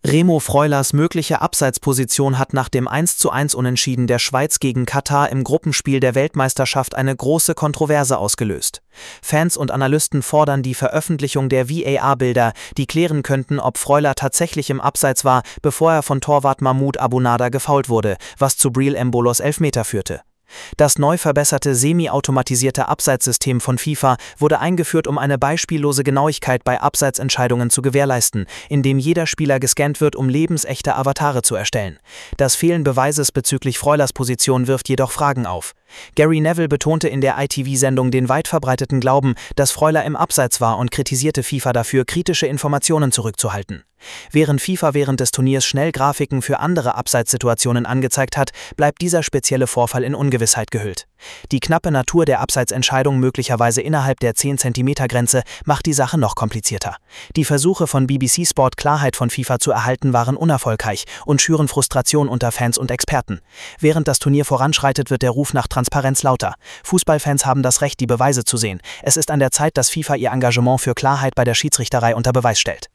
Remo Freulers mögliche Abseitsposition hat nach dem 1:1 Unentschieden der Schweiz gegen Katar im Gruppenspiel der Weltmeisterschaft eine große Kontroverse ausgelöst. Fans und Analysten fordern die Veröffentlichung der VAR-Bilder, die klären könnten, ob Freuler tatsächlich im Abseits war, bevor er von Torwart Mahmoud Abunada gefoult wurde, was zu Breel Embolos Elfmeter führte. Das neu verbesserte semi-automatisierte Abseitssystem von FIFA wurde eingeführt, um eine beispiellose Genauigkeit bei Abseitsentscheidungen zu gewährleisten, indem jeder Spieler gescannt wird, um lebensechte Avatare zu erstellen. Das Fehlen Beweises bezüglich Freulers Position wirft jedoch Fragen auf. Gary Neville betonte in der ITV-Sendung den weit verbreiteten Glauben, dass Freuler im Abseits war und kritisierte FIFA dafür, kritische Informationen zurückzuhalten. Während FIFA während des Turniers schnell Grafiken für andere Abseitssituationen angezeigt hat, bleibt dieser spezielle Vorfall in Ungewissheit gehüllt. Die knappe Natur der Abseitsentscheidung, möglicherweise innerhalb der 10-cm-Grenze, macht die Sache noch komplizierter. Die Versuche von BBC Sport, Klarheit von FIFA zu erhalten, waren unerfolgreich und schüren Frustration unter Fans und Experten. Während das Turnier voranschreitet, wird der Ruf nach Transparenz lauter. Fußballfans haben das Recht, die Beweise zu sehen. Es ist an der Zeit, dass FIFA ihr Engagement für Klarheit bei der Schiedsrichterei unter Beweis stellt.